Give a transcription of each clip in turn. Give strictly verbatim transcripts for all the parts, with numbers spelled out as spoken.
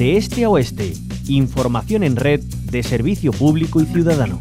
De este a oeste, información en red de servicio público y ciudadano.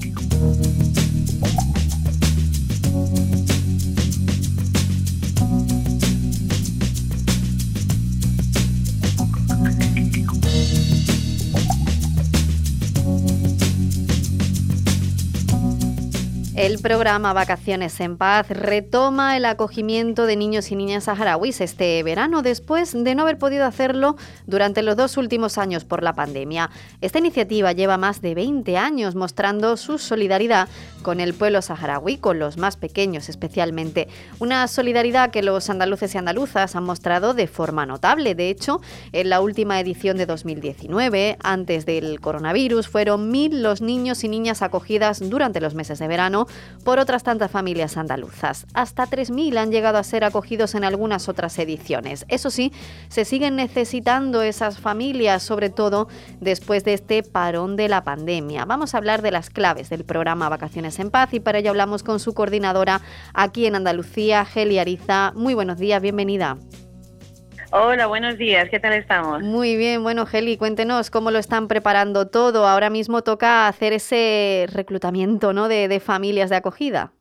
El programa Vacaciones en Paz retoma el acogimiento de niños y niñas saharauis este verano después de no haber podido hacerlo durante los dos últimos años por la pandemia. Esta iniciativa lleva más de veinte años mostrando su solidaridad con el pueblo saharaui, con los más pequeños especialmente. Una solidaridad que los andaluces y andaluzas han mostrado de forma notable. De hecho, en la última edición de dos mil diecinueve, antes del coronavirus, fueron mil los niños y niñas acogidas durante los meses de verano por otras tantas familias andaluzas. Hasta tres mil han llegado a ser acogidos en algunas otras ediciones. Eso sí, se siguen necesitando esas familias, sobre todo después de este parón de la pandemia. Vamos a hablar de las claves del programa Vacaciones en Paz y para ello hablamos con su coordinadora aquí en Andalucía, Geli Ariza. Muy buenos días, bienvenida. Hola, buenos días, ¿qué tal estamos? Muy bien, bueno, Geli, cuéntenos cómo lo están preparando todo. Ahora mismo toca hacer ese reclutamiento, ¿no?, de, de familias de acogida.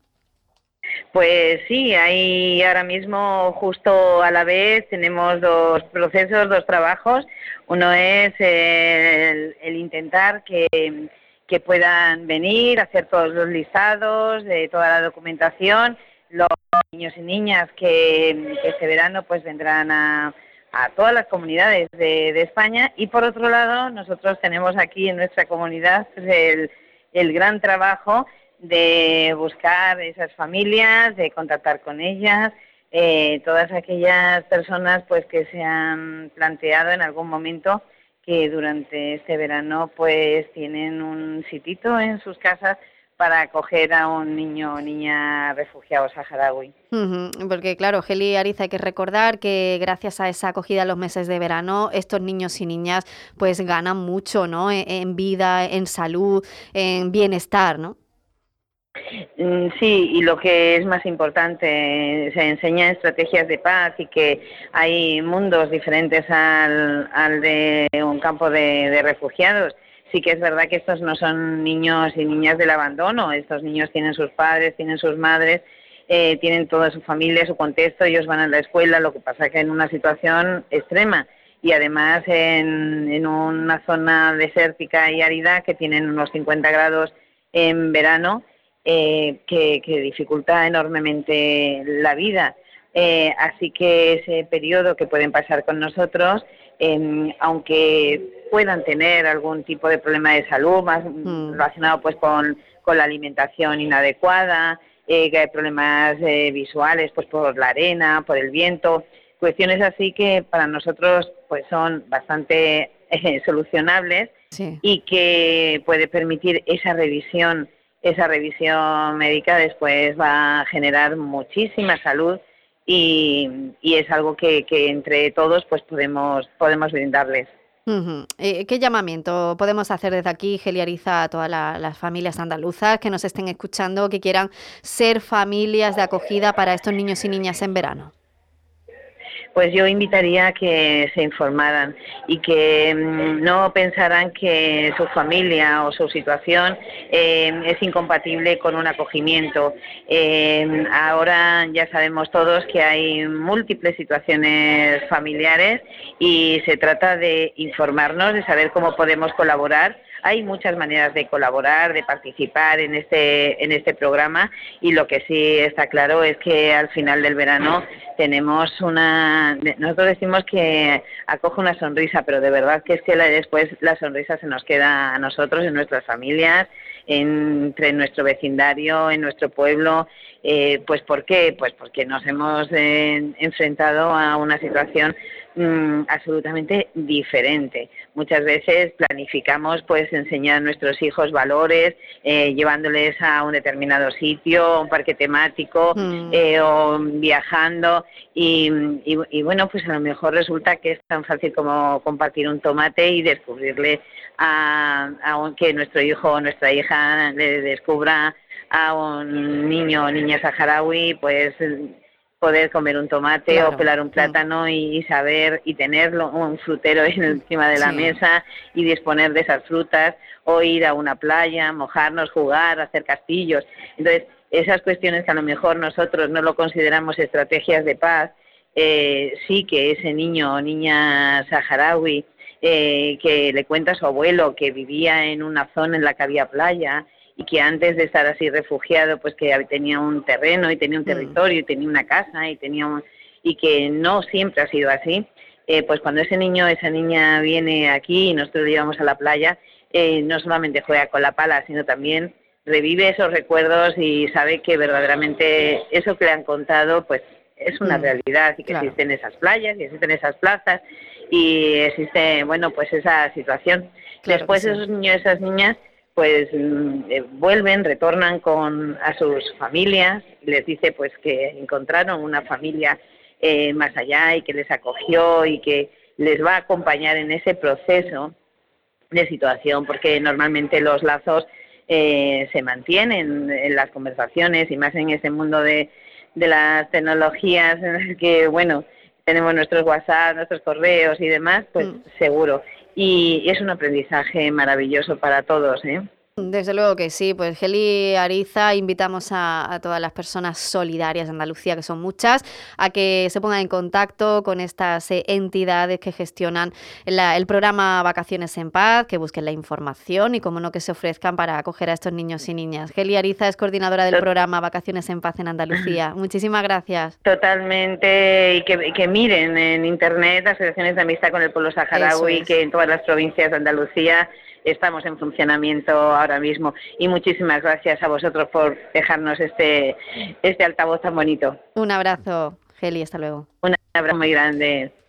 Pues sí, hay ahora mismo justo a la vez tenemos dos procesos, dos trabajos. Uno es el, el intentar que, que puedan venir, hacer todos los listados de toda la documentación. Los niños y niñas que, que este verano pues vendrán a, a todas las comunidades de, de España, y por otro lado nosotros tenemos aquí en nuestra comunidad pues, el, el gran trabajo de buscar esas familias, de contactar con ellas, eh, todas aquellas personas pues que se han planteado en algún momento que durante este verano pues tienen un sitito en sus casas para acoger a un niño o niña refugiado saharaui. Uh-huh, porque claro, Geli Ariza, hay que recordar que gracias a esa acogida en los meses de verano, estos niños y niñas pues ganan mucho, ¿no?, en, en vida, en salud, en bienestar, ¿no? Sí, y lo que es más importante, se enseñan estrategias de paz y que hay mundos diferentes al, al de un campo de, de refugiados. Sí que es verdad que estos no son niños y niñas del abandono, estos niños tienen sus padres, tienen sus madres, eh, tienen toda su familia, su contexto, ellos van a la escuela, lo que pasa que en una situación extrema y además en, en una zona desértica y árida que tienen unos cincuenta grados en verano, eh, que, que dificulta enormemente la vida. Eh, así que ese periodo que pueden pasar con nosotros, eh, aunque puedan tener algún tipo de problema de salud más mm. relacionado pues con, con la alimentación inadecuada, eh, que hay problemas eh, visuales pues por la arena, por el viento, cuestiones así que para nosotros pues son bastante eh, solucionables, sí. Y que puede permitir esa revisión, esa revisión médica después va a generar muchísima salud. Y, y es algo que, que entre todos pues podemos podemos brindarles. Uh-huh. Eh, ¿Qué llamamiento podemos hacer desde aquí, Geli Ariza, a todas la, las familias andaluzas que nos estén escuchando, que quieran ser familias de acogida para estos niños y niñas en verano? Pues yo invitaría a que se informaran y que mmm, no pensaran que su familia o su situación eh, es incompatible con un acogimiento. Eh, ahora ya sabemos todos que hay múltiples situaciones familiares y se trata de informarnos, de saber cómo podemos colaborar. Hay muchas maneras de colaborar, de participar en este en este programa, y lo que sí está claro es que al final del verano tenemos una... Nosotros decimos que acoge una sonrisa, pero de verdad que es que la, después la sonrisa se nos queda a nosotros, en nuestras familias, en, entre nuestro vecindario, en nuestro pueblo. Eh, pues ¿por qué? Pues porque nos hemos eh, enfrentado a una situación mm, absolutamente diferente. Muchas veces planificamos pues enseñar a nuestros hijos valores, eh, llevándoles a un determinado sitio, un parque temático, mm. eh, o viajando y, y, y bueno, pues a lo mejor resulta que es tan fácil como compartir un tomate y descubrirle a, a un, que nuestro hijo o nuestra hija le descubra a un niño o niña saharaui pues poder comer un tomate Claro. o pelar un plátano y, y saber y tenerlo, un frutero en encima de la Sí. mesa y disponer de esas frutas, o ir a una playa, mojarnos, jugar, hacer castillos. Entonces, esas cuestiones que a lo mejor nosotros no lo consideramos estrategias de paz, eh, sí que ese niño o niña saharaui eh, que le cuenta a su abuelo que vivía en una zona en la que había playa y que antes de estar así refugiado, pues que tenía un terreno y tenía un territorio y tenía una casa y tenía un, y que no siempre ha sido así, eh, pues cuando ese niño, esa niña viene aquí y nosotros lo llevamos a la playa, eh, no solamente juega con la pala, sino también revive esos recuerdos y sabe que verdaderamente eso que le han contado, pues es una Mm, realidad y que claro. existen esas playas y existen esas plazas y existe, bueno, pues esa situación. Claro que Después sí. esos niños, esas niñas, pues mm, eh, vuelven, retornan con a sus familias, les dice pues que encontraron una familia eh, más allá y que les acogió y que les va a acompañar en ese proceso de situación, porque normalmente los lazos eh, se mantienen en las conversaciones y más en ese mundo de, de las tecnologías en el que, bueno, tenemos nuestros WhatsApp, nuestros correos y demás, pues Mm. seguro. Y es un aprendizaje maravilloso para todos, ¿eh? Desde luego que sí, pues Geli Ariza, invitamos a, a todas las personas solidarias de Andalucía, que son muchas, a que se pongan en contacto con estas eh, entidades que gestionan la- el programa Vacaciones en Paz, que busquen la información y, como no, que se ofrezcan para acoger a estos niños y niñas. Geli Ariza es coordinadora del Tot- programa Vacaciones en Paz en Andalucía. Muchísimas gracias. Totalmente, y que, que miren en internet asociaciones de amistad con el pueblo saharaui, Eso es. que en todas las provincias de Andalucía estamos en funcionamiento ahora mismo. Y muchísimas gracias a vosotros por dejarnos este, este altavoz tan bonito. Un abrazo, Geli, hasta luego. Un abrazo muy grande.